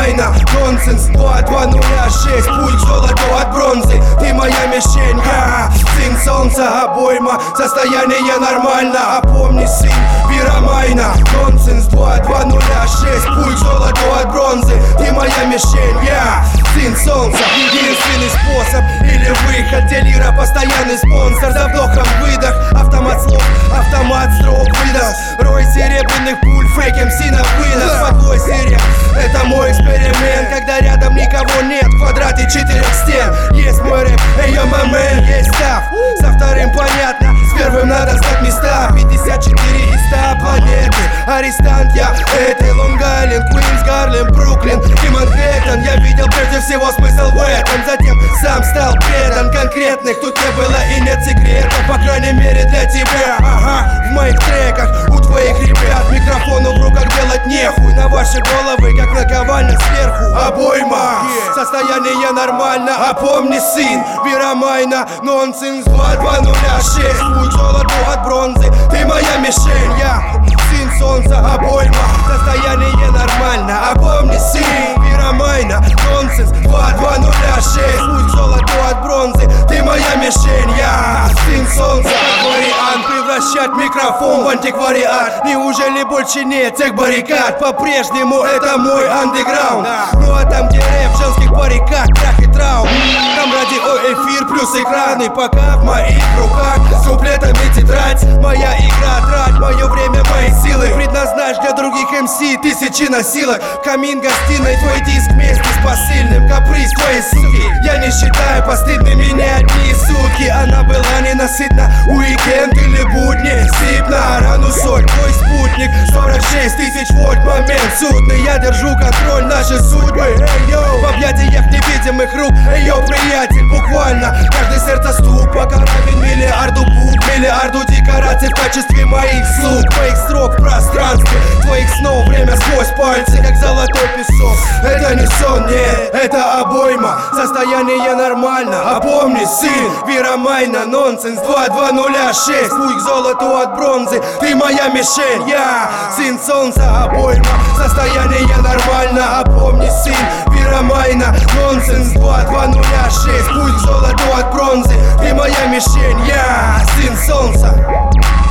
Майна, нонсенс, 2206, путь к золоту от бронзы. Ты моя мишень, я сын солнца, обойма, состояние нормально. Опомни, сын, Майна, нонсенс, 2206, путь к золоту от бронзы. Ты моя мишень, я сын солнца. Единственный способ или выход, где лира постоянный спонсор. За вдохом выдох, автомат слов, автомат строк выдаст. Рой серебряных пуль, фейк МС на вынос. Под твой сирен, это мой эксперимент. Когда рядом никого нет, в квадрате 4 стен. Есть мой рэп, эй, момент, есть став. Со вторым понятно, с первым надо знать места. 54 из 100 планеты. Арестант я, это Лонг-Айленд, Квинс, Гарлем, Бруклин и Манхэттен. Я видел прежде всего смысл в этом, затем сам стал предан. Конкретных тут не было и нет секретов, по крайней мере для тебя. Ага, в моих треках, у твоих ребят микрофону в руках делать нехуй. На ваши головы, как наковальня сверху. Обойма, состояние нормально. Опомни, сын, Майна, нонсенс, 2206, путь к золоту от бронзы. Ты моя мишень, я сын солнца, обойма, состояние нормально. Опомни, сын, Майна, нонсенс, 2206, путь к золоту от бронзы. Ты моя мишень, я сын солнца. Вариант превращать микрофон в антиквариат. Неужели больше нет тех баррикад? По-прежнему это мой андеграунд. Ну а там, где рэп в женских париках, крах и траум, там радио, эфир плюс экраны. Пока в моих руках с куплетами тетрадь. Моя игра, трать мое время, мои силы. Предназначь для других МС тысячи носилок. Камин гостиной, твой диск вместе с посыльным. Каприз твоей суки, я не считаю постыдными ни одни сутки. Она была ненасытна, уикенд или будни. Сип на рану соль, твой спутник. 46 тысяч вольт, момент судный. Я держу контроль нашей судьбы. В объятиях невидимых рук, ее приятель, буквально каждый сердцестук. Пока равен миллиарду букв, миллиарду декораций в качестве моих слуг. Твоих строк в пространстве, твоих снов время сквозь пальцы, как золотой песок. Это не сон, нет, это обойма, состояние нормально. Опомни, сын, Майна, нонсенс, 2206, путь к золоту от бронзы. Ты моя мишень, я сын солнца, обойма, состояние нормально. Опомни, сын, Майна, нонсенс, 2206, путь к золоту от бронзы. Ты моя мишень, я сын солнца.